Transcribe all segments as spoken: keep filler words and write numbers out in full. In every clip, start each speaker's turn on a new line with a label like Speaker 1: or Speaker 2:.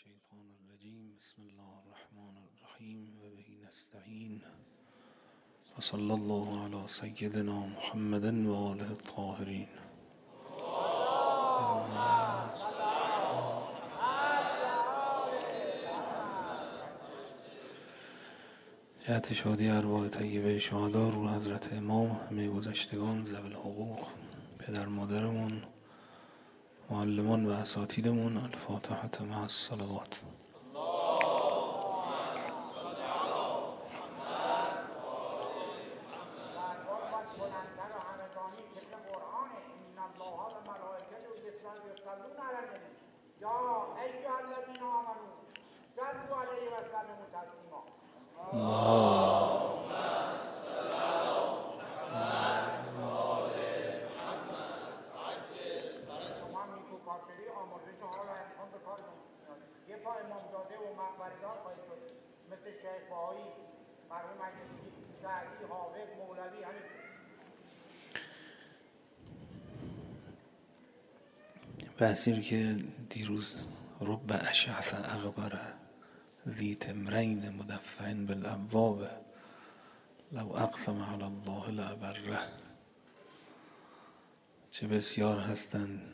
Speaker 1: الشیطان الرجیم. بسم الله الرحمن الرحیم و به نستعین و صلی الله علی سیدنا محمد و آله الطاهرین. جهت شادی ارواح طیبه شهدا، رو حضرت امام، همه گذشتگان، ذوی الحقوق، پدر مادرمون، معلمان و اساتیدمون. الفاتحه مع الصلوات.
Speaker 2: یه پا امامزاده و مقبرگان خواهید شد، مثل شیخ بهایی، مرحوم مجلسی، سعدی، حافظ، مولوی، همین.
Speaker 1: بحثی رو که دیروز رب اشعث اغبر ذی تمرین مدفع بالابواب لو اقسم علی الله لابره، چه بسیار هستند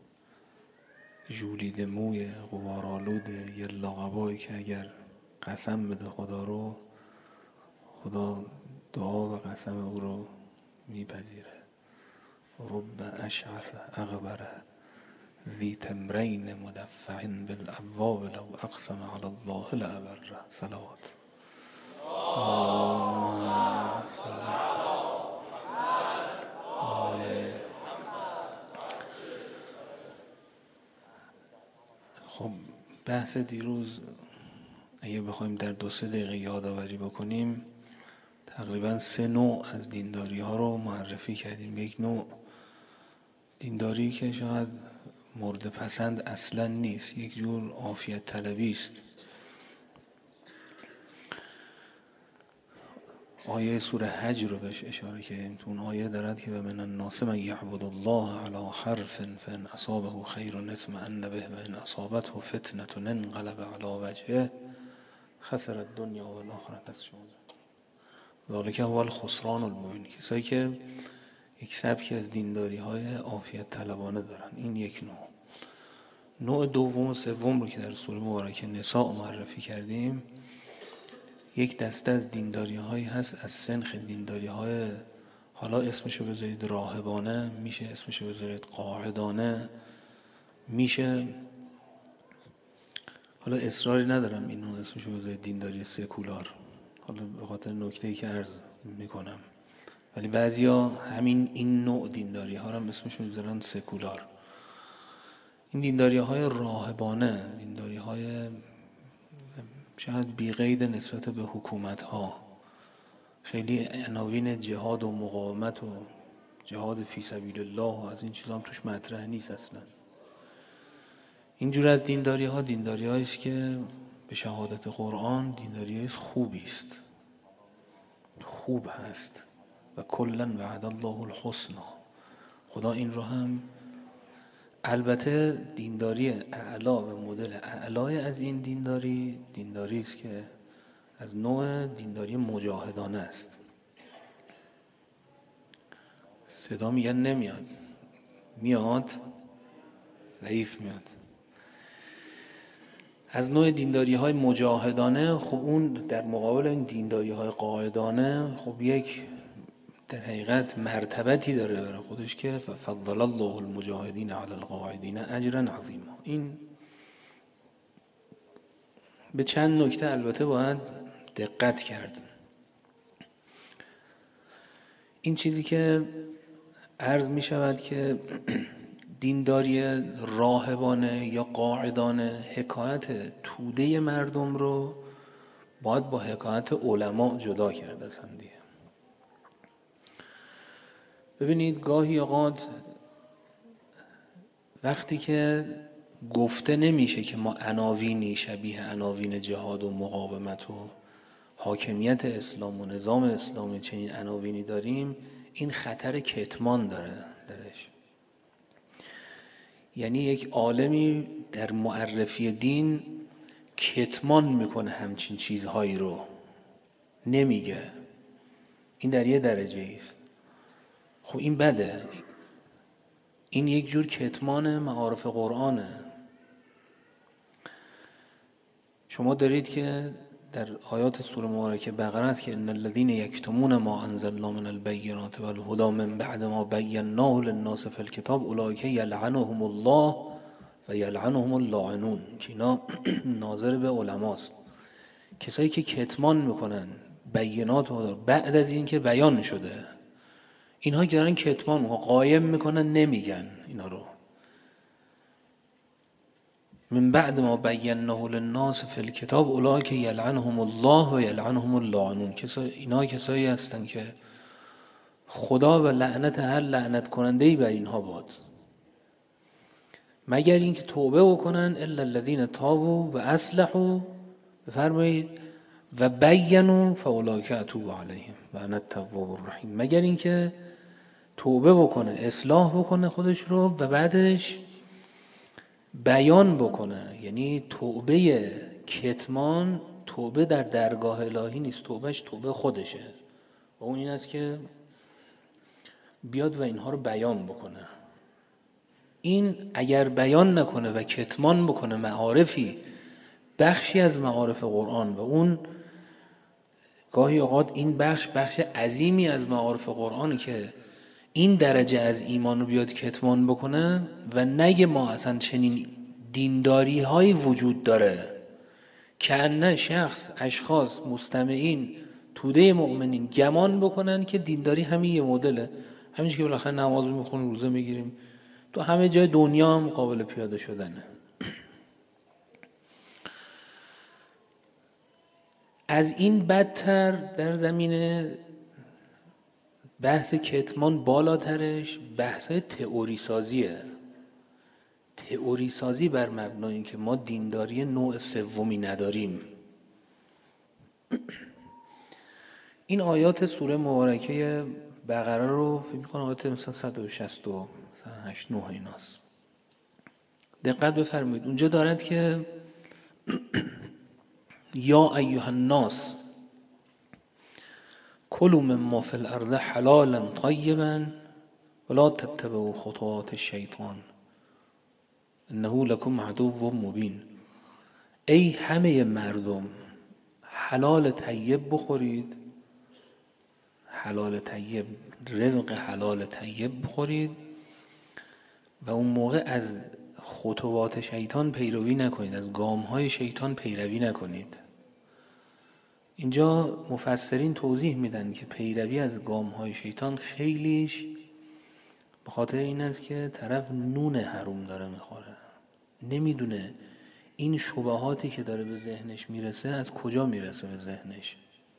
Speaker 1: ژولیده موی غبارآلود یه لاغبایی که اگر قسم بده خدا رو، خدا دعا و قسم او رو میپذیره. رب اشعث اغبر ذی تمرین مدفع بالابواب لو اقسم علی الله لابره. صلوات. خب بحث دیروز اگه بخوایم در دو سه دقیقه یادآوری بکنیم، تقریبا سه نوع از دینداری ها رو معرفی کردیم. یک نوع دینداری که شاید مورد پسند اصلا نیست، یک جور عافیت طلبی است. آیه سوره حج رو بهش اشاره کردیم. تو اون آیه دارد که و من الناس من یعبد الله علی حرف فان اصابه خیر اطمأن به و ان اصابته فتنه انقلب علی وجهه خسر الدنیا و الاخره. ذالک هو الخسران المبین. کسایی که یک سبکی از دینداری های عافیت طلبانه دارن. این یک نوع. نوع دوم و سوم رو که در سوره مبارکه نساء معرفی کردیم، یک دسته از دینداری هایی هست از سنخ دینداری های، حالا اسمشو بذارید راهبانه، میشه اسمشو بذارید قاعدانه، میشه، حالا اصراری ندارم اینو اسمشو بذارید دینداری سکولار، حالا به خاطر نکته‌ای که عرض میکنم، ولی بعضیا همین این نوع دینداری ها رو هم اسمشو میذارن سکولار. این دینداری های راهبانه، دینداری های شاید بی قید نسبت به حکومت ها، خیلی عناوین جهاد و مقاومت و جهاد فی سبیل الله و از این چیزا هم توش مطرح نیست اصلا. اینجور از دینداری ها دینداری هایی است که به شهادت قرآن دینداری خوبی است، خوب هست و کلا وعد الله الحسنی. خدا این رو هم، البته دینداری اعلا و مدل اعلای از این دینداری دینداری است که از نوع دینداری مجاهدانه است. صدا میگن نمیاد، میاد ضعیف میاد. از نوع دینداری های مجاهدانه، خب اون در مقابل این دینداری های قاعدانه خب یک در حقیقت مرتبتی داره برای خودش که فضل الله المجاهدین علی القاعدین اجرا عظیما. این به چند نکته البته باید دقت کرد. این چیزی که عرض می شود که دینداری راهبانه یا قاعدانه حکایت توده مردم رو باید با حکایت علما جدا کرد از هم دیگه. ببینید گاهی اوقات وقتی که گفته نمیشه که ما عناوینی شبیه عناوین جهاد و مقاومت و حاکمیت اسلام و نظام اسلامی چنین عناوینی داریم، این خطر کتمان داره درش. یعنی یک عالمی در معرفی دین کتمان میکنه همچین چیزهایی رو، نمیگه. این در یه درجه است. خب این بده، این یک جور کتمان معارف قرآنه. شما دارید که در آیات سوره مبارکه بقره است که ان الذين یکتمون ما انزلنا من البینات والهدى من بعد ما بیناه للناس فی الکتاب اولئک یلعنهم الله و یلعنهم اللاعنون، که اینا ناظر به علماست. کسایی که کتمان میکنن بینات و بعد از این که بیان شده، اینها که دارن کتمان و قایم میکنن، نمیگن اینا رو. من بعد ما بیناه للناس فی الکتاب اولئک یلعنهم الله و یلعنهم اللاعنون، اینا کسایی هستن که خدا و لعنت هر لعنت کننده‌ای بر اینها باد، مگر اینکه توبه بکنن. الا الذين تابوا و اصلحوا، بفرمایید و بینوا فاولئک اتوب علیهم و انا التواب الرحیم، مگر اینکه توبه بکنه، اصلاح بکنه خودش رو و بعدش بیان بکنه. یعنی توبه کتمان، توبه در درگاه الهی نیست، توبهش توبه خودشه و اون این است که بیاد و اینها رو بیان بکنه. این اگر بیان نکنه و کتمان بکنه معارفی، بخشی از معارف قرآن، و اون گاهی اوقات این بخش بخش عظیمی از معارف قرآنی که این درجه از ایمان رو بیاد کتمان بکنه و نگه ما اصلا چنین دینداری های وجود داره، که نه شخص، اشخاص، مستمعین، توده مؤمنین گمان بکنن که دینداری همین یه مدله، همین که بالاخره نماز میخونیم، روزه میگیریم، تو همه جای دنیا هم قابل پیاده شدنه. از این بدتر در زمینه بحث کتمان بالاترش بحثای تئوری سازیه. تئوری سازی بر مبنای این که ما دینداری نوع سومی نداریم. این آیات سوره مبارکه بقره رو فکر می‌کنم آیات مثلا صد و شصت و هشت نه ایناست. دقت بفرمایید اونجا دارد که یا ایها الناس کلوا مما فی الارض حلالا طیبا ولا تتبعوا خطوات الشیطان انه لکم عدو مبین. ای همه مردم، حلال طیب بخورید، حلال طیب، رزق حلال طیب بخورید و اون موقع از خطوات شیطان پیروی نکنید، از گام‌های شیطان پیروی نکنید. اینجا مفسرین توضیح میدن که پیروی از گام‌های شیطان خیلیش به خاطر این است که طرف نون حروم داره میخوره، نمیدونه این شبهاتی که داره به ذهنش میرسه از کجا میرسه به ذهنش.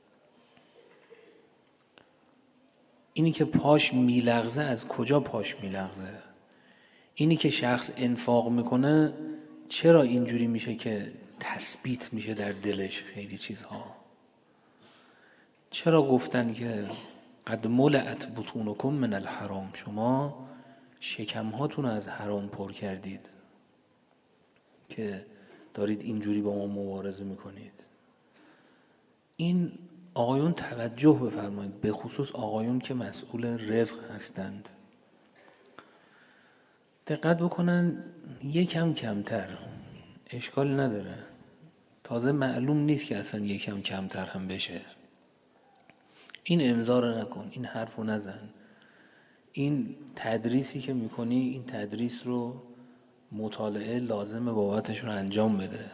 Speaker 1: اینی که پاش میلغزه از کجا پاش میلغزه. اینی که شخص انفاق میکنه چرا اینجوری میشه که تثبیت میشه در دلش خیلی چیزها. چرا گفتن که قد ملئت بطونکم من الحرام، شما شکمهاتون از حرام پر کردید که دارید اینجوری با ما مبارزه میکنید. این آقایون توجه بفرمایید، به خصوص آقایون که مسئول رزق هستند، دقت بکنن یکم کمتر اشکال نداره. تازه معلوم نیست که اصلا یکم کمتر هم بشه. این امضا رو نکن، این حرف رو نزن، این تدریسی که میکنی این تدریس رو مطالعه لازم بابتش رو انجام بده.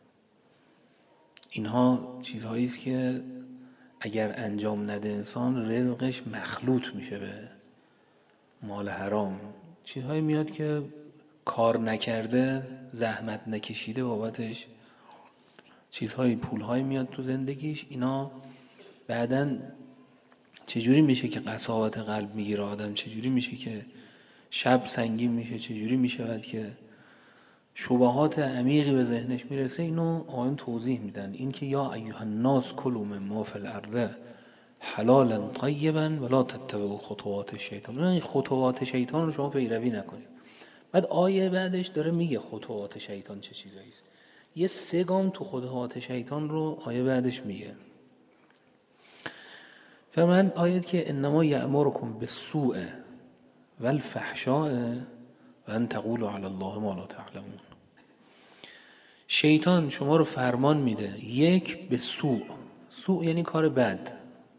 Speaker 1: اینها چیزهایی است که اگر انجام نده انسان رزقش مخلوط میشه به مال حرام. چیزهایی میاد که کار نکرده، زحمت نکشیده بابتش، چیزهایی پولهایی میاد تو زندگیش، اینا بعدن چجوری میشه که قساوت قلب میگیره آدم، چجوری میشه که شب سنگین میشه، چجوری میشه که شبهات عمیقی به ذهنش میرسه. اینو آیون توضیح میدن. این که یا ایها الناس کلوا مما فی الارض حلالا طیبا ولا تتبعوا خطوات الشیطان، یعنی خطوات شیطان رو شما پیروی نکنید. بعد آیه بعدش داره میگه خطوات شیطان چه چیزایی است. یه سه گام تو خطوات شیطان رو آیه بعدش میگه. فرمان آیه که انما یأمرکم بالسوء والفحشاء و ان تقولوا علی الله ما لا تعلمون. شیطان شما رو فرمان میده یک به سوء. سوء یعنی کار بد.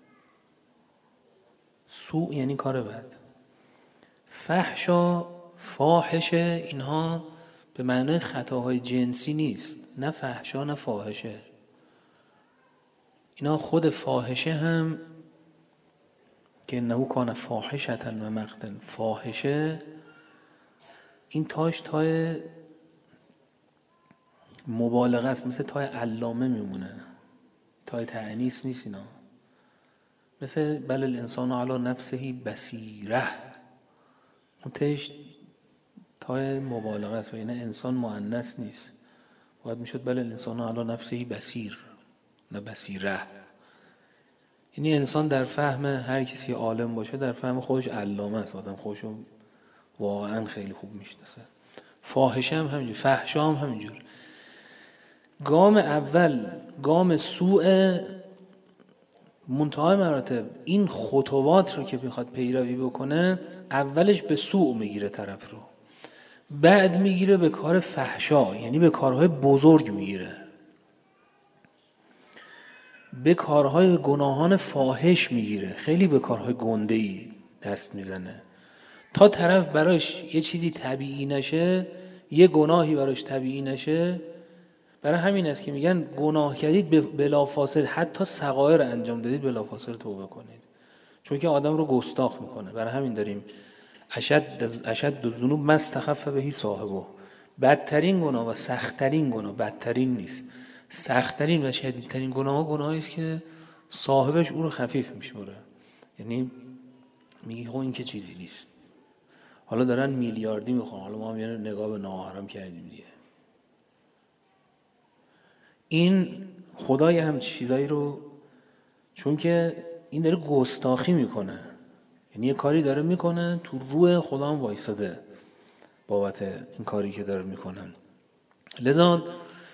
Speaker 1: سوء یعنی کار بد. فحشا، فاحشه، اینها به معنای خطاهای جنسی نیست. نه فحشا نه فاحشه. اینا خود فاحشه هم که انه کان فاحشة و مقتا، فاحشه این تاش تای مبالغه است، مثل تای علامه میمونه، تای تأنیث نیست. اینا مثل بل الانسان علی نفسه بصیره، اون تاش تای مبالغه است و اینا انسان مؤنث نیست، باید میشد بل الانسان علی نفسه بصیر نه بصیره. یعنی انسان در فهم هر کسی عالم باشه در فهم خودش علامه است، آدم خودش رو واقعا خیلی خوب میشناسه. فاحشه هم همینجور، فحشا هم همینجور. گام اول گام سوء، منتهای مراتب این خطوات رو که میخواد پیروی بکنه اولش به سوء میگیره طرف رو، بعد میگیره به کار فحشا، یعنی به کارهای بزرگ میگیره، به کارهای گناهان فاحش میگیره، خیلی به کارهای گنده‌ای دست میزنه تا طرف براش یه چیزی طبیعی نشه، یه گناهی براش طبیعی نشه. برای همین است که میگن گناه کردید بلافاصله، حتی صغائر انجام دادید بلافاصله توبه کنید، چون که آدم رو گستاخ میکنه. برای همین داریم اشد اشد الذنوب ما استخف به صاحبه، بدترین گناه و سختترین گناه بدترین نیست، سختترین و شدیدترین گناه گناهی است که صاحبش او رو خفیف میشوره. یعنی میگی خب این که چیزی نیست، حالا دارن میلیاردی میخوان، حالا ما هم یه نگاه به ناحرام کردیم دیگه. این خدای هم چیزایی رو، چون که این داره گستاخی میکنه، یعنی یه کاری داره میکنه تو روح خدا هم وایساده بابت این کاری که داره میکنن. لذا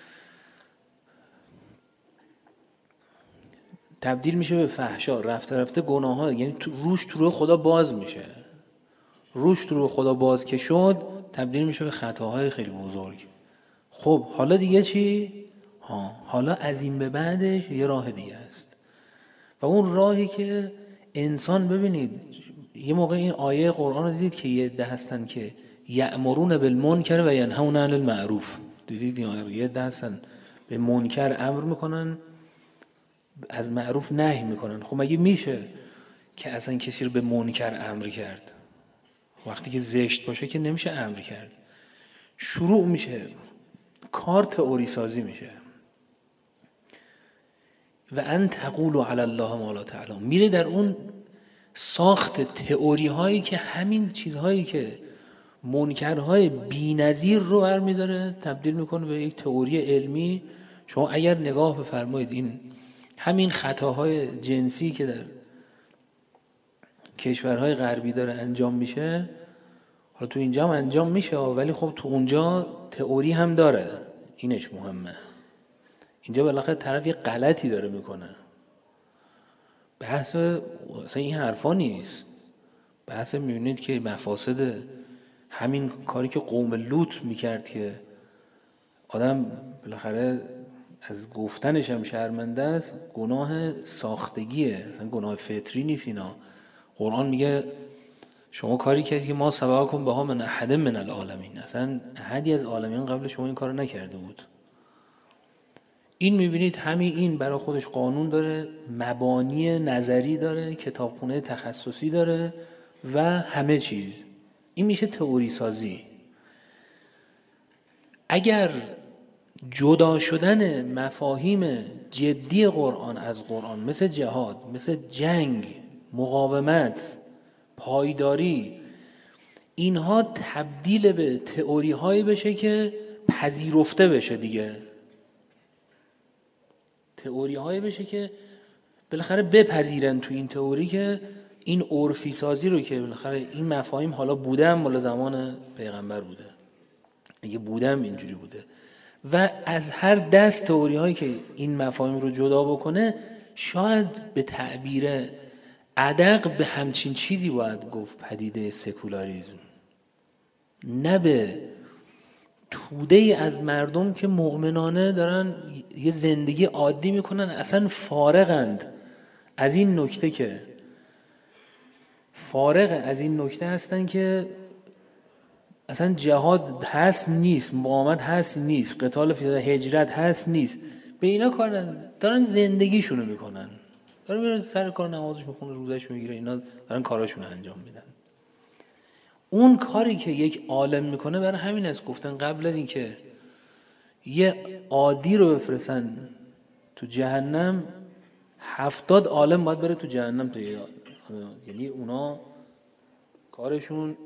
Speaker 1: تبدیل میشه به فحشا، رفته رفته گناه ها، یعنی تو روش تو روح خدا باز میشه، روش تو روح خدا باز که شد تبدیل میشه به خطاهای خیلی بزرگ. خب حالا دیگه چی؟ ها حالا از این به بعدش یه راه دیگه است و اون راهی که انسان، ببینید یه موقع این آیه قرآن رو دیدید که یه عده هستن که یأمرون بالمنکر و ینهون عن المعروف، دیدید این آیه یه عده هستن به منکر امر میکنن از معروف نهی میکنن. خب مگه میشه که اصلا کسی رو به منکر امر کرد؟ وقتی که زشت باشه که نمیشه امر کرد. شروع میشه کار تئوری سازی میشه و ان تقولوا علی الله ما لا تعلمون، میره در اون ساخت تئوری هایی که همین چیزهایی که منکرهای بی‌نظیر رو برمی‌داره تبدیل میکنه به یک تئوری علمی. شما اگر نگاه بفرمایید این همین خطاهای جنسی که در کشورهای غربی داره انجام میشه، حالا تو اینجا هم انجام میشه ولی خب تو اونجا تئوری هم داره، اینش مهمه. اینجا بالاخره طرف یه غلطی داره میکنه، بحث اصلا این حرفا نیست. بحث میبینید که مفاسد همین کاری که قوم لوط میکرد که آدم بالاخره از گفتنش هم شرمنده است، گناه ساختگیه، اصلا گناه فطری نیست. اینا قرآن میگه شما کاری کردید که ما سبقکم بها من احد من العالمین، اصلا احدی از عالمین قبل شما این کارو نکرده بود. این میبینید همین این برای خودش قانون داره، مبانی نظری داره، کتابخونه تخصصی داره و همه چیز. این میشه تئوری سازی. اگر جدا شدن مفاهیم جدی قرآن از قرآن، مثل جهاد، مثل جنگ، مقاومت، پایداری، اینها تبدیل به تئوری هایی بشه که پذیرفته بشه دیگه، تئوری هایی بشه که بالاخره بپذیرن تو این تئوری که این عرفی سازی رو که بالاخره این مفاهیم حالا بوده هم مال زمان پیغمبر بوده، اگه بوده هم اینجوری بوده، و از هر دست تئوری هایی که این مفاهیم رو جدا بکنه شاید به تعبیر ادق به همچین چیزی باید گفت پدیده سکولاریسم، نه به توده از مردم که مؤمنانه دارن یه زندگی عادی میکنن، اصلا فارغند از این نکته که فارغ از این نکته هستن که اصلا جهاد هست نیست، مقاومت هست نیست، قتال فی هجرت هست نیست، به اینا کار ندارن، دارن زندگیشونو میکنن، دارن میرن سر کار، نمازش میخونه، روزش میگیره، اینا دارن کاراشونو انجام میدن. اون کاری که یک عالم میکنه برای همین است گفتن قبل از این که یه عادی رو بفرستن تو جهنم هفتاد عالم باید بره تو جهنم تو یه، یعنی اونا کارشون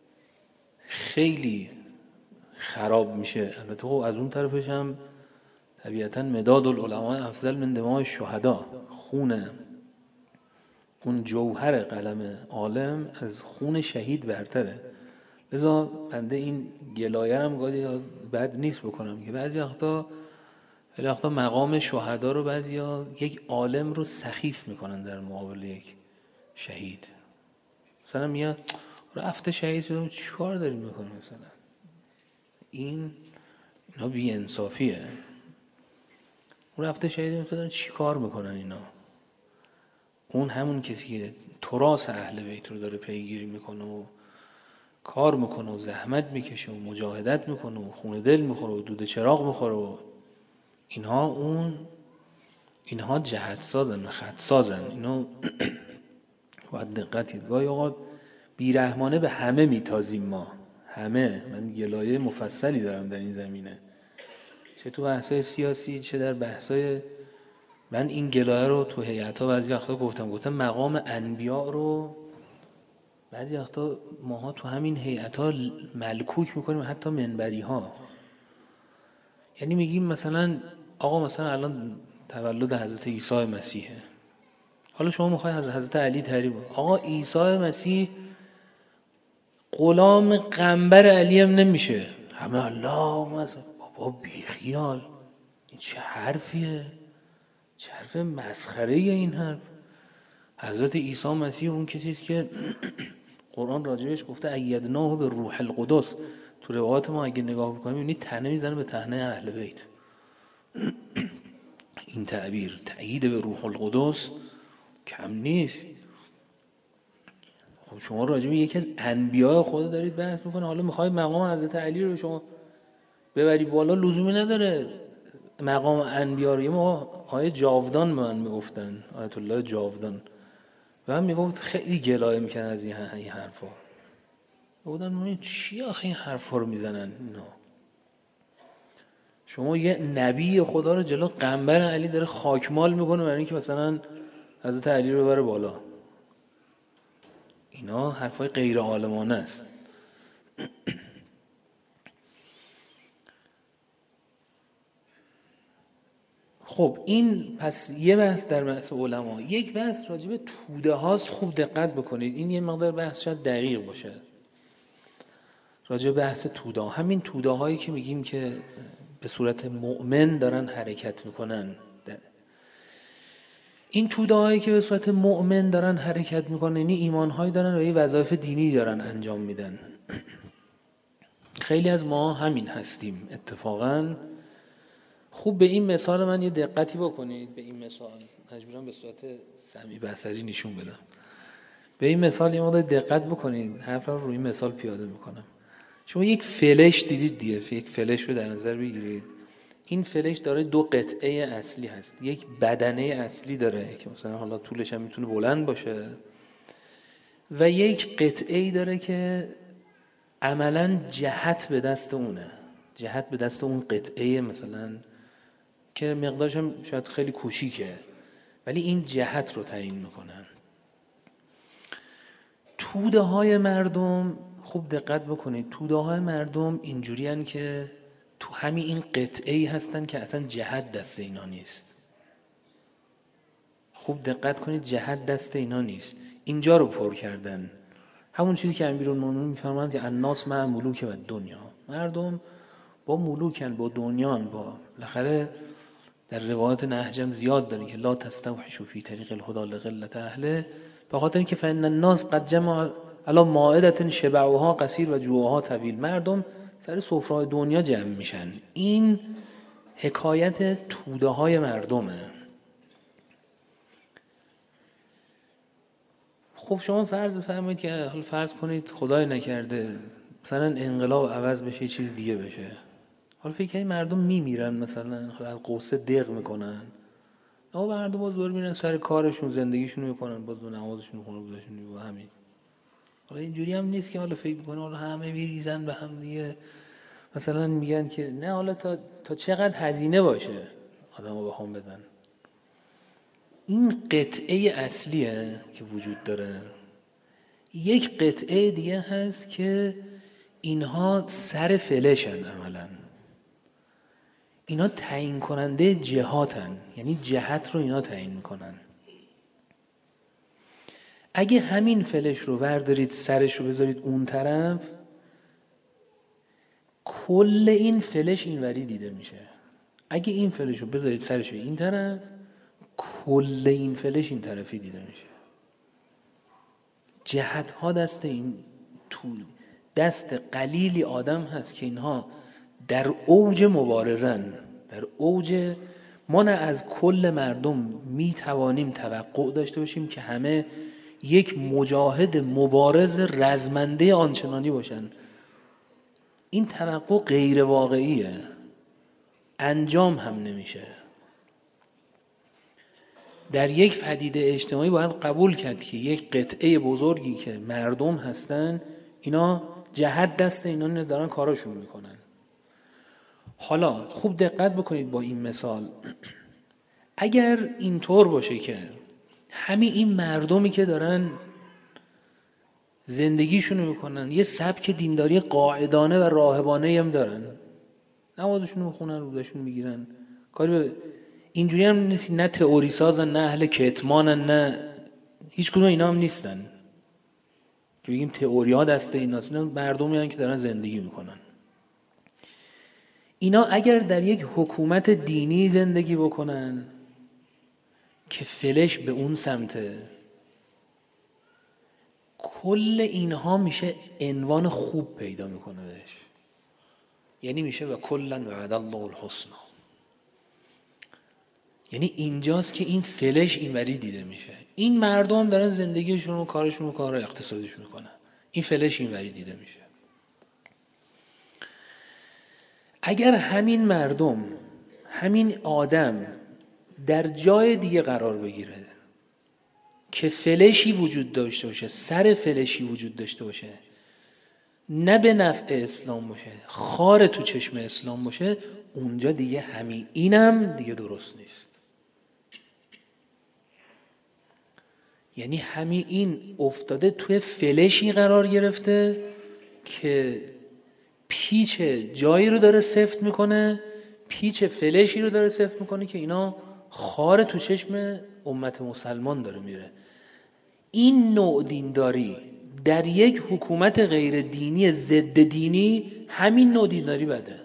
Speaker 1: خیلی خراب میشه. البته خب از اون طرفش هم طبیعتاً مداد العلماء افضل من دماء الشهدا، خونه اون جوهر قلم عالم از خون شهید برتره. لذا بنده این گلایه هم گاهی بد نیست بکنم که بعضی وقتا خیلی وقتا مقام شهدا رو بعضیا یک عالم رو سخیف میکنن در مقابل یک شهید. مثلا میاد رفته شهید شده، چی کار داری میکنی؟ مثلا این اینا بی انصافیه. اون رفته شهید شده، چی کار میکنن اینا؟ اون همون کسی که تراث اهل بیت رو داره پیگیری میکنه و کار میکنه و زحمت میکشه و مجاهدت میکنه و خون دل میخوره و دود چراغ میخوره و اینها، اون اینها جهت سازن و خط سازن. اینو باید دقت. گاهی اوقات بیرحمانه به همه میتازیم ما، همه. من گلایه مفصلی دارم در این زمینه، چه تو بحثای سیاسی چه در بحثای، من این گلایه رو تو هیئت‌ها بعضی وقتا گفتم گفتم مقام انبیاء رو بعضی وقتا ماها تو همین هیئت‌ها ملکوک میکنیم، حتی منبری‌ها. یعنی میگیم مثلا آقا مثلا الان تولد حضرت عیسی مسیحه، حالا شما میخوای از حضرت علی تعریف، آقا عیسی مسیح غلام قنبر علی هم نمیشه، همه الله مثلا. بابا بیخیال، این چه حرفیه؟ چه حرف مسخره‌ایه این حرف. حضرت عیسی مسیح اون کسیست که قرآن راجبش گفته ایدناه به روح القدس. تو روایات ما اگه نگاه بکنیم می‌بینید تنه میزنه به تنه اهل بیت. این تعبیر تأیید به روح القدس کم نیست. خب شما راجب یکی از انبیاء خدا دارید بحث میکنه، حالا میخواید مقام حضرت علی رو شما ببری بالا، لزومی نداره مقام انبیاء رو. یه موقع آیه جاودان به من میگفتن، آیت الله جاودان و من میگفت خیلی گلایه میکنن از این حرفا. بودن من چی آخه این حرفا رو میزنن اینا؟ شما یه نبی خدا رو جلو قنبر علی داره خاکمال میکنه برای اینکه مثلا حضرت علی رو ببره بالا. اینا حرفای غیر عالمانه است. خب این پس یه بحث در بحث علما. یک بحث راجع به توده هاست، خوب دقت بکنید، این یه مقدار بحث شاید دقیق باشه. راجع به بحث توده ها، همین توده هایی که میگیم که به صورت مؤمن دارن حرکت میکنن، این توده هایی که به صورت مؤمن دارن حرکت میکنن یعنی ایمان هایی دارن و یه وظایف دینی دارن انجام میدن. خیلی از ما همین هستیم اتفاقاً. خوب به این مثال من یه دقتی بکنید، به این مثال مجبورم به صورت سمعی بصری نشون بدم. به این مثال یه مقدار دقت بکنید، حرف رو روی این مثال پیاده میکنم. شما یک فلش دیدید دیگه، یک فلش رو در نظر بگیرید. این فلش داره دو قطعه اصلی هست، یک بدنه اصلی داره که مثلا حالا طولش هم میتونه بلند باشه و یک قطعه داره که عملاً جهت به دست اونه، جهت به دست اون قطعه مثلا که مقدارش هم شاید خیلی کوچیکه ولی این جهت رو تعیین میکنن. توده های مردم خوب دقت بکنید، توده های مردم اینجوری هن که تو همین این قطعه‌ای هستن که اصلا جهت دست اینا نیست. خوب دقت کنید، جهت دست اینا نیست، اینجا رو پر کردن. همون چیزی که امیرالمومنین میفرمایند که الناس مع ملوک و دنیا، مردم با ملوکن، با دنیان، با بالاخره در روایات نهجم زیاد داره که لا تستوحشوا فی طریق الهدی لقلة اهله، به خاطر اینکه فإن الناس قد جمع علی مائدة شبعها قصیر و جوعها طویل. مردم سر سفره دنیا جمع میشن. این حکایت توده های مردمه. خب شما فرض بفرمایید که حالا فرض کنید خدای نکرده مثلا انقلاب عوض بشه، چیز دیگه بشه. حالا فکر کنید مردم میمیرن، مثلا حالا از قصه دق میکنن، اما مردم باز دور میرن سر کارشون، زندگیشون میکنن، باز نمازشون میخونن، روزشون میکنن، همین. حالا اینجوری هم نیست که حالا فکر میکنه حالا همه میریزن به هم دیگه، مثلا میگن که نه حالا تا تا چقدر هزینه باشه آدمو بخوام بدن. این قطعه اصلیه که وجود داره. یک قطعه دیگه هست که اینها سر فلشن، عملا اینا تعیین کننده جهاتن، یعنی جهت رو اینا تعیین میکنن. اگه همین فلش رو بردارید سرش رو بذارید اون طرف، کل این فلش اینوری دیده میشه. اگه این فلش رو بذارید سرش رو این طرف، کل این فلش این طرفی دیده میشه. جهت ها دست این تو دست قلیلی آدم هست که اینها در اوج مبارزن، در اوج. ما نه از کل مردم می توانیم توقع داشته باشیم که همه یک مجاهد مبارز رزمنده آنچنانی باشن. این توقع غیر واقعیه، انجام هم نمیشه. در یک پدیده اجتماعی باید قبول کرد که یک قطعه بزرگی که مردم هستن، اینا جهت دست اینا دارن کاراشون میکنن. حالا خوب دقت بکنید با این مثال. اگر اینطور باشه که همین این مردمی که دارن زندگیشونو میکنن یه سبک دینداری قاعدانه و راهبانه هم دارن، نمازشونو میخونن، روزشون میگیرن، کاری به اینجوری هم نیست، نه تئوری سازن، نه اهل کتمانن، نه هیچ کدوم اینا هم نیستن که بگیم تئوری ها دست ایناست. اینا مردمی هستن که دارن زندگی میکنن. اینا اگر در یک حکومت دینی زندگی بکنن که فلش به اون سمته، کل اینها میشه عنوان خوب پیدا میکنه بهش، یعنی میشه و کلا وعد الله الحسنی. یعنی اینجاست که این فلش اینوری دیده میشه. این مردم دارن زندگیشون و کارشون و کار اقتصادیشون میکنن، این فلش اینوری دیده میشه. اگر همین مردم، همین آدم در جای دیگه قرار بگیره که فلشی وجود داشته باشه، سر فلشی وجود داشته باشه، نه به نفع اسلام باشه، خار تو چشم اسلام باشه، اونجا دیگه همین اینم دیگه درست نیست. یعنی همین این افتاده توی فلشی قرار گرفته که پیچ جایی رو داره سفت میکنه، پیچ فلشی رو داره سفت میکنه که اینا خار تو چشم امت مسلمان داره میره. این نوع دینداری در یک حکومت غیر دینی ضد دینی، همین نوع دینداری بده.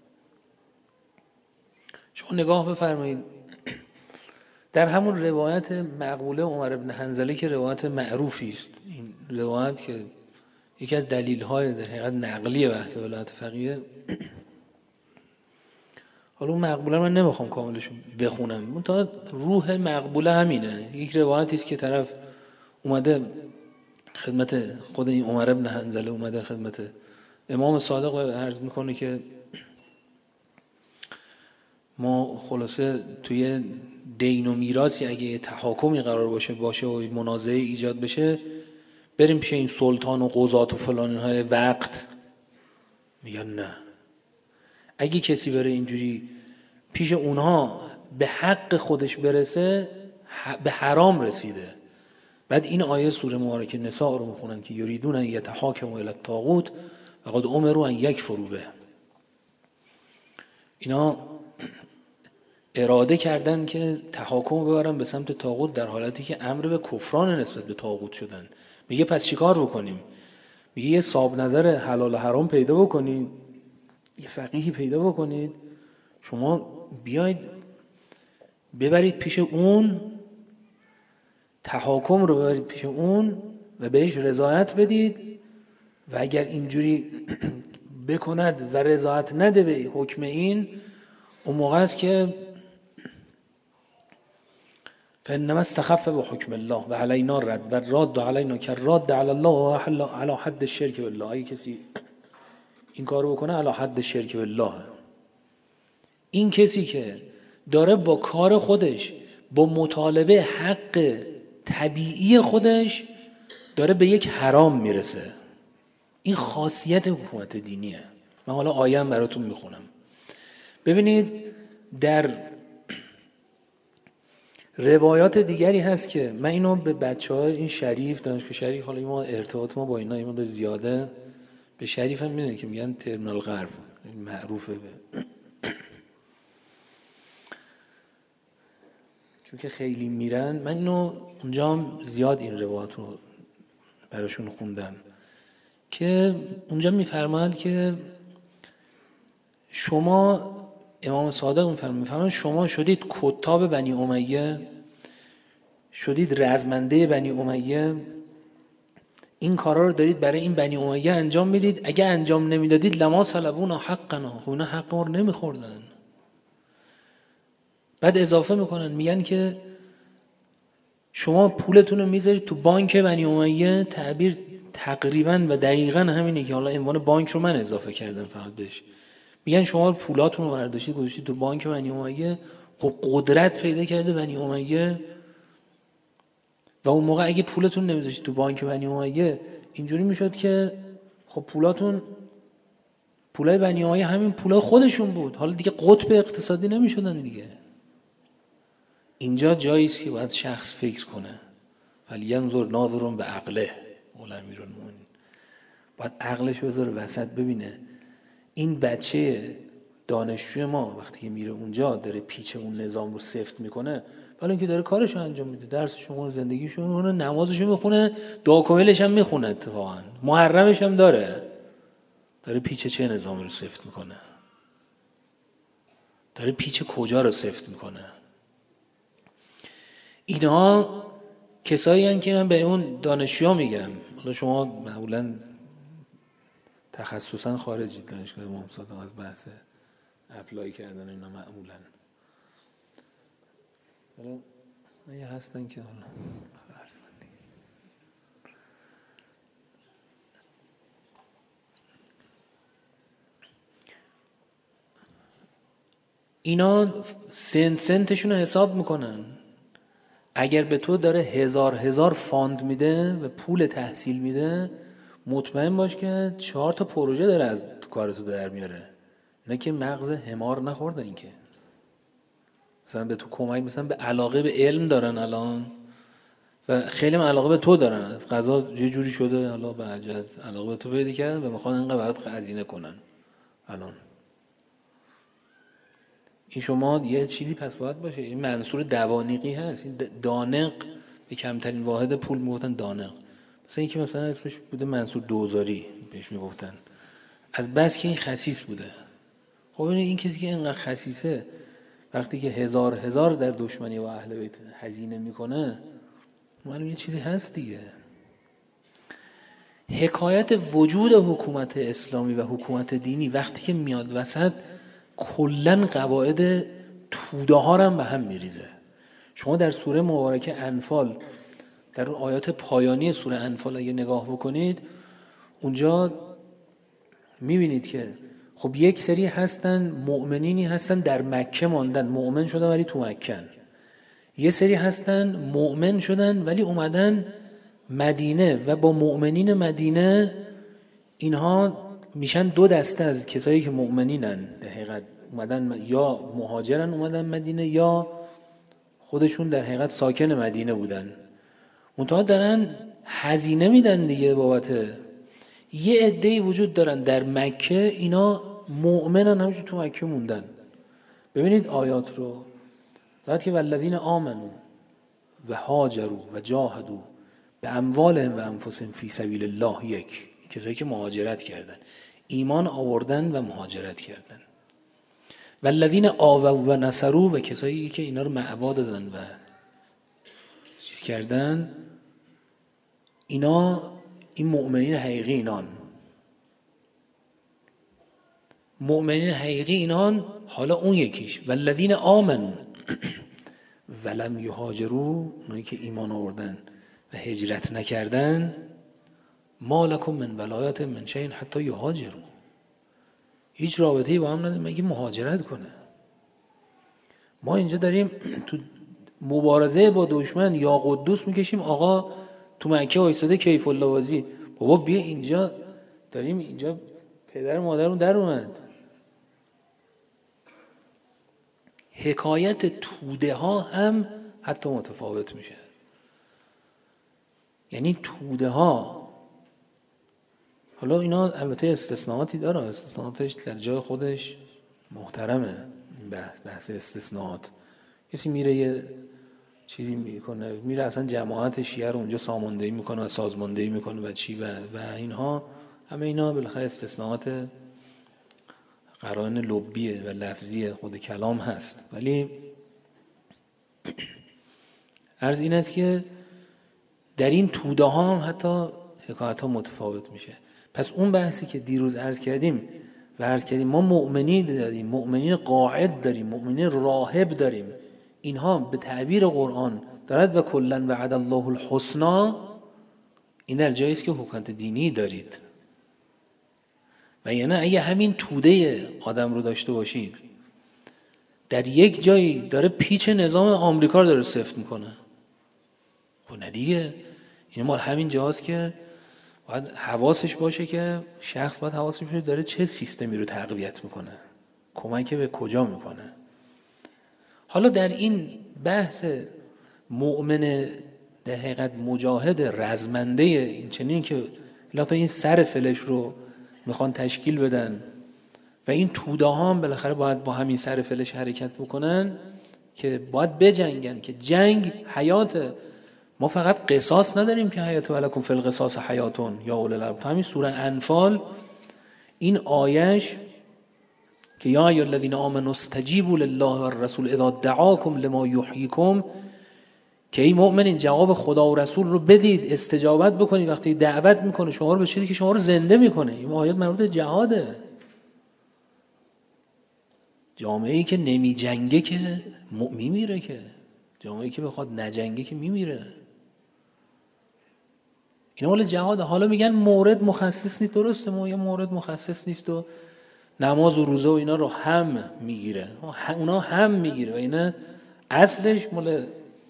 Speaker 1: شما نگاه بفرمایید در همون روایت مقبوله عمر بن حنظله که روایت معروفی است، این روایت که یکی از دلیل‌های در حقیقت نقلی بحث ولایت فقیه، حالا اون مقبوله من نمیخوام کاملش بخونم، منتها روح مقبوله همینه. یک روایتی است که طرف اومده خدمت خود این عمر بن حنظله، اومده خدمت امام صادق عرض میکنه که ما خلاصه توی دین و میراثی اگه تحاکمی قرار باشه باشه و منازعه ایجاد بشه، بریم پیش این سلطان و قضات و فلان اینهای وقت. میگن نه، اگه کسی بره اینجوری پیش اونها به حق خودش برسه، به حرام رسیده. بعد این آیه سوره مبارکه نساء رو میخونن که یریدون ان یتحاکموا الی الطاغوت و قد امروا ان یکفروا به. اینا اراده کردن که تحاکم ببرن به سمت طاغوت، در حالتی که امر به کفران نسبت به طاغوت شدن. میگه پس چیکار بکنیم؟ میگه یه صاحب نظر حلال و حرام پیدا بکنید، یه فقیهی پیدا بکنید، شما بیاید ببرید پیش اون، تحاکم رو ببرید پیش اون و بهش رضایت بدید و اگر اینجوری بکند و رضایت نده به حکم این، اون موقع است که فانما استخف بحکم الله و علینا رد و راد علینا که راد علی الله و علی حد الشرک بالله. اگه کسی این کارو بکنه علی حد الشرک بالله، این کسی که داره با کار خودش، با مطالبه حق طبیعی خودش داره به یک حرام میرسه. این خاصیت حکومت دینیه. من حالا آیه هم براتون میخونم. ببینید در روایات دیگری هست که من اینو به بچه‌ها این شریف دانشگاه شریف، حالا ما ارتباط ما با اینا اینا داره زیاده، به شریف هم میدونی که میگن ترمینال غرب، معروفه به چون که خیلی میرن. من اینو اونجا هم زیاد این روایات رو براشون خوندم که اونجا میفرمایند که شما، امام صادق میفرمایند شما شدید کتاب بنی امیه، شدید رزمنده بنی امیه، این کارا رو دارید برای این بنی امیه انجام میدید، اگه انجام نمیدادید لما سلبونا حقنا، خب اینا حق ما رو نمیخوردن. بعد اضافه میکنن میگن که شما پولتون رو میذارید تو بانک بنی امیه، تعبیر تقریبا و دقیقا همینه که حالا عنوان بانک رو من اضافه کردم فقط بهش. میگن شما پولاتون رو برداشتید گذاشتید تو بانک بنی امیه، خب قدرت پیدا کرده بنی امیه و اون موقع اگه پولتون نمیذاشتید تو بانک بنی امیه اینجوری میشد که خب پولاتون، پولای بنی امیه همین پولای خودشون بود، حالا دیگه قطب اقتصادی نمیشدن دیگه. اینجا جایی است که باید شخص فکر کنه. فلینظر ناظر به عقله، قول امیرالمومنین، باید عقلش رو بذاره وسط ببینه این بچه دانشجوی ما وقتی که میره اونجا داره پیچ اون نظام رو سفت میکنه، ولی اینکه داره کارشو انجام میده، درسشو میخونه، زندگیشو میخونه، نمازشو میخونه، دعا کاملش هم میخونه، اتفاقا محرمش هم داره، داره پیچ چه نظام رو سفت میکنه، داره پیچ کجا رو سفت میکنه. اینها کسایی هستند که من به اون دانشجوها میگم، حالا شما معمولا تخصصا خارجی دانشگاه امام صادق از بحث اپلای کردن اینا معمولا، حالا من یه هستن که حالا اینا سنت سنتشون رو حساب میکنن. اگر به تو داره هزار هزار فاند میده و پول تحصیل میده، مطمئن باش که چهار تا پروژه داره از کارتو در میاره، نه که مغز حمار نخورده. این که مثلا به تو کمک، مثلا به علاقه به علم دارن الان و خیلی علاقه به تو دارن، از قضا یه جوری شده حالا به عجل علاقه به تو پیدا کردن و میخوان اینقدر برات هزینه کنن. الان این شما یه چیزی پس باید باشه، این منصور دوانیقی هست، این دانق به کمترین واحد پول میگفتن دانق، مثلا اینکه مثلا اسمش بوده منصور دوزاری بهش میگفتن، از بس که این خسیس بوده. خب این کسی که اینقدر خسیسه وقتی که هزار هزار در دشمنی با اهل بیت هزینه میکنه، معلومه یه چیزی هست دیگه. حکایت وجود حکومت اسلامی و حکومت دینی وقتی که میاد وسط، کلن قواعد توده ها هم به هم میریزه. شما در سوره مبارکه انفال، در اون آیات پایانی سوره انفال اگه نگاه بکنید، اونجا میبینید که خب یک سری هستن مؤمنینی هستن در مکه ماندن، مؤمن شدن ولی تو مکن. یه سری هستن مؤمن شدن ولی اومدن مدینه و با مؤمنین مدینه، اینها میشن دو دسته از کسایی که مؤمنینن، در حقیقت اومدن یا مهاجرن اومدن مدینه یا خودشون در حقیقت ساکن مدینه بودن، منتها دارن هزینه میدن دیگه بابت. یه عده‌ای وجود دارن در مکه، اینا مؤمنن همینجور تو مکه موندن. ببینید آیات رو، بعد که والذین آمنوا و هاجروا و جاهدوا به اموالهم و انفسهم فی سبیل الله، یک کسایی که مهاجرت کردن، ایمان آوردن و مهاجرت کردن. والذین آووا و نصروا، و کسایی که اینا رو مأوا دادن و چیز کردن، اینا این مؤمنین حقیقی اینان. مؤمنین حقیقی اینان. حالا اون یکیش والذین آمنوا ولم یهاجروا، اونایی که ایمان آوردن و هجرت نکردن، ما لکم من ولایت من شیء حتی یهاجروا، هیچ رابطه‌ای با هم نداره مگه مهاجرت کنه. ما اینجا داریم تو مبارزه با دشمن یا قدوس میکشیم، آقا تو مکه وایساده کیف الله بازی، بابا بیا اینجا، داریم اینجا پدر مادرمون در اومد. حکایت توده ها هم حتی متفاوت میشه. یعنی توده ها، حالا اینا البته استثناءاتی داره، استثناءاتش در جای خودش محترمه. بحث, بحث استثناءات، کسی میره یه چیزی میکنه، میره اصلا جماعت شیعه رو اونجا ساماندهی میکنه و سازماندهی میکنه و چی و, و اینها، همه اینا بالاخره استثناءات قرائن لبیه و لفظی خود کلام هست. ولی عرض این است که در این توده ها هم حتی حکایت ها متفاوت میشه. پس اون بحثی که دیروز عرض کردیم و عرض کردیم ما مؤمنین داریم، مؤمنین قاعد داریم، مؤمنین راهب داریم، اینها به تعبیر قرآن دارد و کلن وعد الله الحسنی، این در جایی است که حکومت دینی دارید. و یعنی اگه همین توده آدم رو داشته باشید، در یک جایی داره پیچ نظام آمریکا رو داره سفت میکنه، خب نه دیگه، این مال همین جاست که باید حواسش باشه که شخص باید حواسش باشه داره چه سیستمی رو تقویت میکنه، کمک به کجا میکنه. حالا در این بحث مؤمن در حقیقت مجاهد رزمنده، این چنین که لطفا این سر فلش رو میخوان تشکیل بدن و این توده ها هم بالاخره باید با همین سر فلش حرکت بکنن که باید بجنگن، که جنگ حیات. ما فقط قصاص نداریم که حیات ولکم فی القصاص حیاتون یا اولي الالباب. تو همین سوره انفال این آیش که یا ایها الذین آمنوا استجیبوا لله و الرسول اذا دعاکم لما یحییکم، که ای مؤمنین جواب خدا و رسول رو بدید، استجابت بکنید وقتی دعوت میکنه شما رو به چیزی که شما رو زنده میکنه. این آیات مربوط به جهاده. جامعه‌ای که نمی جنگه که میمیره، که جامعه‌ای که بخواد نجنگه که میمیره. این مال جهاده. حالا میگن مورد مخصص نیست، درسته، ما یه مورد مخصص نیست و نماز و روزه و اینا رو هم میگیره، اونا هم میگیره و اینا اصلش مال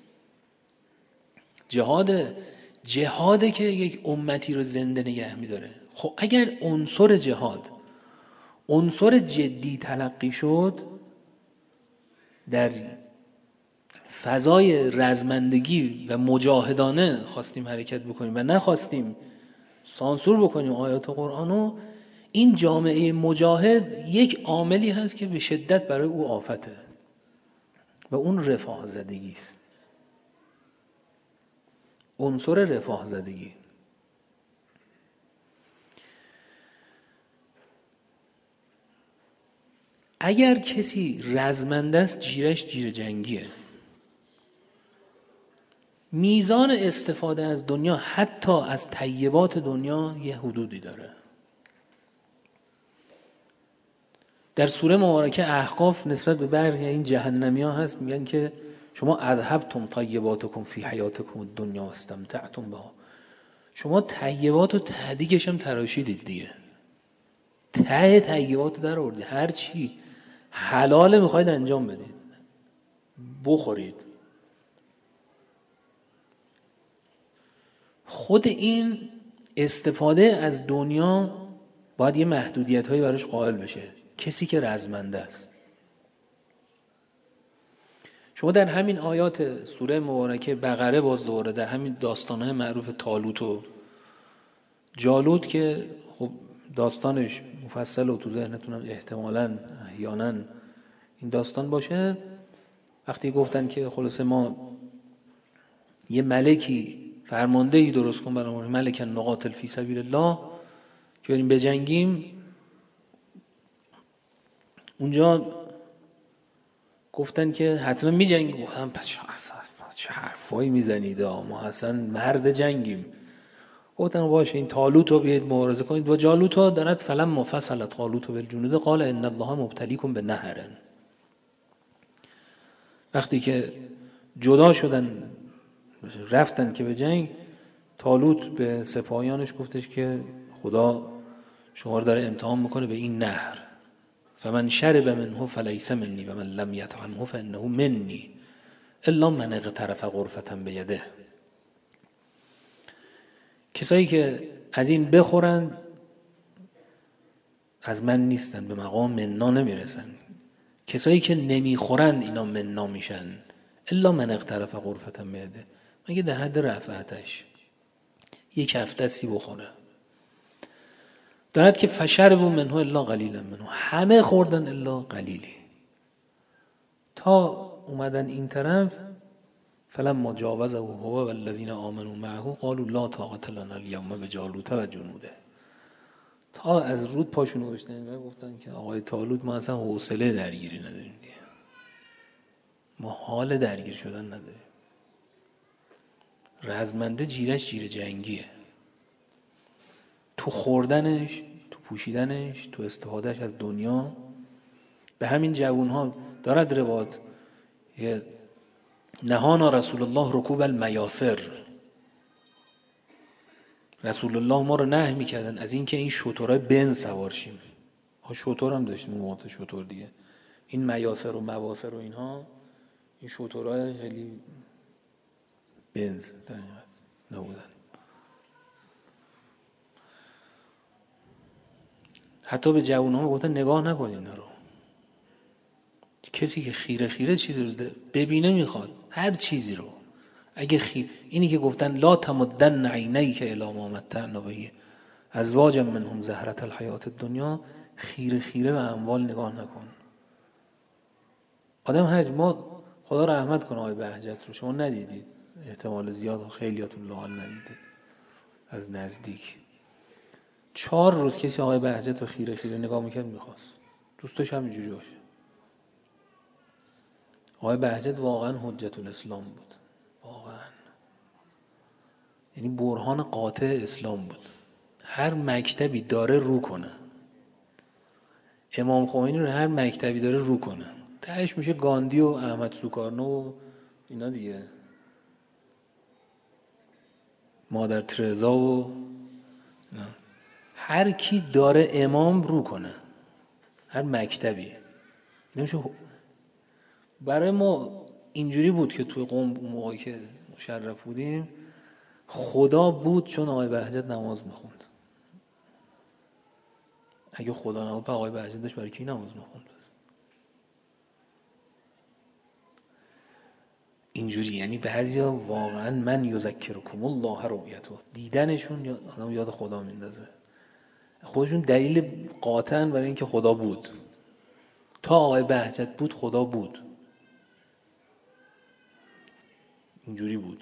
Speaker 1: جهاده. جهاده که یک امتی رو زنده نگه میداره. خب اگر عنصر جهاد عنصر جدی تلقی شد، در فضای رزمندگی و مجاهدانه خواستیم حرکت بکنیم و نخواستیم سانسور بکنیم آیات قرآنو، این جامعه مجاهد یک عاملی هست که به شدت برای او آفته و اون رفاه زدگی است. عنصر رفاه زدگی. اگر کسی رزمنده است جیرش جیر جنگیه، میزان استفاده از دنیا حتی از طیبات دنیا یه حدودی داره. در سوره مبارکه احقاف نسبت به برخی این جهنمی ها هست، میگن که شما اذهبتم طیباتکم فی حیاتکم الدنیا واستمتعتم بها، شما طیبات و تهدیگش هم تراشیدید دیگه، ته طیبات در آوردید، هر چی حلاله میخواید انجام بدید، بخورید. خود این استفاده از دنیا باید یه محدودیت هایی براش قائل بشه کسی که رزمنده است. شما در همین آیات سوره مبارکه بقره باز دوره در همین داستانهای معروف طالوت و جالوت که خب داستانش مفصل و تو ذهنتون احتمالاً احیانا این داستان باشه، وقتی گفتن که خلاصه ما یه ملکی فرماندهی درست کن برامون، ملکن نقاتل فی سبیل الله، که بریم بجنگیم، اونجا گفتن که حتما می جنگیم. گفتن پس چه حرفایی میزنید؟ ما اصلا مرد جنگیم. گفتن باشه این طالوت رو بیاید مبارزه کنید. و جالوت ها دارد فلما فصل طالوت بالجنود قال ان الله مبتلیکم بنهر. وقتی که جدا شدن رفتن که به جنگ، طالوت به سپاهیانش گفتش که خدا شما رو داره امتحان میکنه به این نهر. فمن شرب منه فلیس منی و من لم یطعمه فانه منی الا من اغترف غرفة بیده. کسایی که از این بخورن از من نیستن، به مقام منا نمیرسن. کسایی که نمیخورن اینا منا میشن. الا من اغترف غرفة بیده، مگه در حد رفعتش یک هفته سی بخوره. دارد که فشربوا منه الا قلیلا منه، همه خوردن الا قلیلی. تا اومدن این طرف فلما جاوزه هو والذین آمنوا معه قالوا لا طاقة لنا اليوم بجالوت و جنوده. تا از رود پاشون گذاشتن و گفتن که آقای طالوت ما اصلا حوصله درگیری نداریم دیگه، ما حال درگیر شدن نداریم. رزمنده جیرش جیر جنگیه، تو خوردنش، تو پوشیدنش، تو استفادهش از دنیا. به همین جوانها دارد روایت نهانا رسول الله رکوب المیاسر، رسول الله ما رو نهی میکردن از این که این شترهای بنز سوار شیم. ها شتر هم داشتیم موقع شتر دیگه، این میاسر و مواسر و اینها، این شترهای خیلی بنز در این نبودن. حتی به جوانها گفتن نگاه نکنین اینا رو. کسی که خیره خیره چیزی رو ببینه میخواد هر چیزی رو. اگه خی... اینی که گفتن لا تمدن عینیک الی ما متعنا به ازواج منهم زهرة الحیات الدنیا، خیره خیره به اموال نگاه نکن. آدم هر ما خدا رحمت کنه آقای بهجت رو شما ندیدید، احتمال زیاد خیلیاتون لاحال ندیدید از نزدیک. چهار روز کسی آقای بهجت رو خیره خیره نگاه میکرد میخواست دوستش همینجوری باشه. آقای بهجت واقعا حجت الاسلام بود، واقعا، یعنی برهان قاطع اسلام بود. هر مکتبی داره رو کنه، امام خمینی رو هر مکتبی داره رو کنه، تهش میشه گاندی و احمد سوکارنو و اینا دیگه، مادر ترزا و اینا. هر کی داره امام رو کنه، هر مکتبی. نمیشه برای ما اینجوری بود که توی قم اون موقعی که مشرف بودیم خدا بود چون آقای بهجت نماز میخوند. اگه خدا نبود آقای بهجت داشت برای کی نماز میخوند؟ اینجوری، یعنی بعضیا واقعا من یذکرکم الله رؤیته، دیدنشون آدم یاد خدا میندازه. خودشون دلیل قاطعا برای اینکه خدا بود. تا آقای بهجت بود خدا بود، اینجوری بود.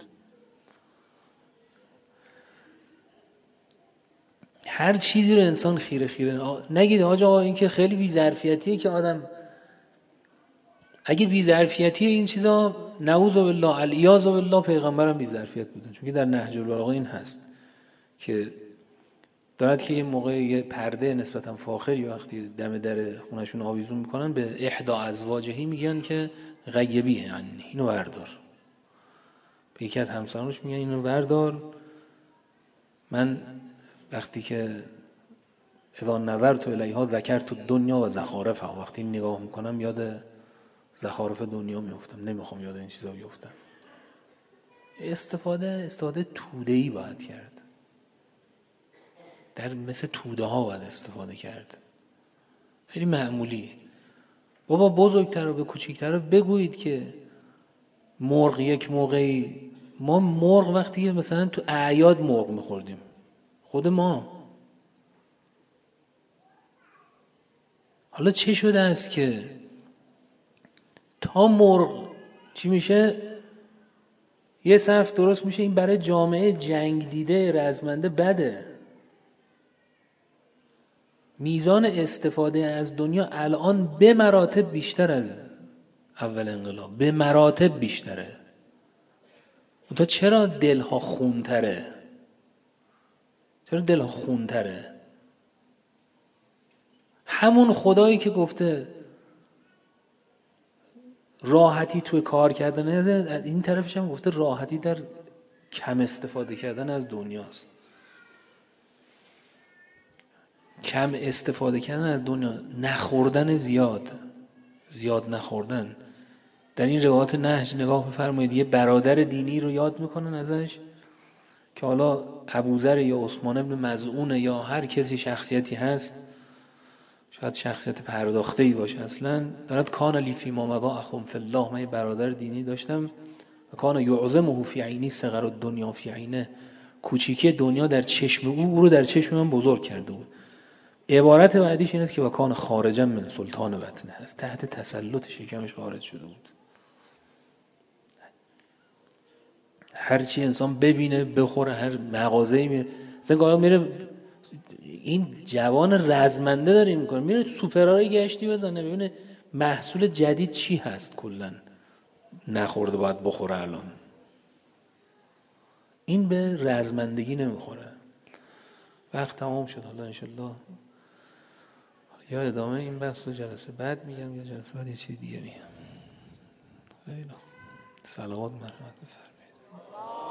Speaker 1: هر چیزی رو انسان خیره خیره نگید آقا این که خیلی بی‌ظرفیتیه که آدم، اگه بی‌ظرفیتی این چیزا نعوذ بالله الیاذ بالله پیغمبرم بی‌ظرفیت بودن. چون که در نهج البلاغه این هست که دارد که یه موقع یه پرده نسبتا فاخری وقتی دم در خونشون آویزون میکنن به احدا ازواجهی میگن که غیبی، یعنی اینو بردار. به یکی از همسرانش میگن اینو بردار. من وقتی که اذا نظرت الیها ذکرت الدنیا و زخارفها، وقتی نگاه میکنم یاد زخارف دنیا میافتم، نمیخوام یاد این چیزا بیافتم. استفاده استفاده توده‌ای باید کرد، در مثل توده ها باید استفاده کرد، خیلی معمولی. بابا بزرگتر و به کوچیکتر رو بگویید که مرغ یک موقعی، ما مرغ وقتی مثلا تو اعیاد مرغ میخوردیم خود ما، حالا چه شده است که تا مرغ چی میشه یه صف درست میشه این برای جامعه جنگ دیده رزمنده بده. میزان استفاده از دنیا الان به مراتب بیشتر از اول انقلاب، به مراتب بیشتره. تا چرا دلها خونتره؟ چرا دلها خونتره؟ همون خدایی که گفته راحتی توی کار کردن، این طرفش هم گفته راحتی در کم استفاده کردن از دنیاست. کم استفاده کردن از دنیا، نخوردن زیاد، زیاد نخوردن. در این روایات نهج نگاه بفرمایید، یه برادر دینی رو یاد میکنن ازش که حالا ابوذر یا عثمان بن مظعون یا هر کسی شخصیتی هست، شاید شخصیت پرداخته‌ای باشه، اصلا دارد کان لی فی ما مضی اخم فی الله، من یه برادر دینی داشتم و کان یعظمه فی عینی صغر الدنیا فی عینه، کوچیکی دنیا در چشم او او رو در چشم من بزرگ کرده بود. عبارت بعدیش اینه که و کان خارجا من سلطان بطنه، هست تحت تسلط شکمش خارج شده بود. هر چی انسان ببینه بخوره، هر مغازه‌ای میره، مثلا گاهی میره این جوان رزمنده داره این میکنه، میره سوپرهای گشتی بزنه ببینه محصول جدید چی هست، کلا نخورده باید بخوره الان. این به رزمندگی نمیخوره. وقت تمام شد، حالا انشالله یا ادامه این بحث رو جلسه بعد میگم یا جلسه بعد یه چیز دیگه میگم. خیلی صلوات مرحمت بفرمایید.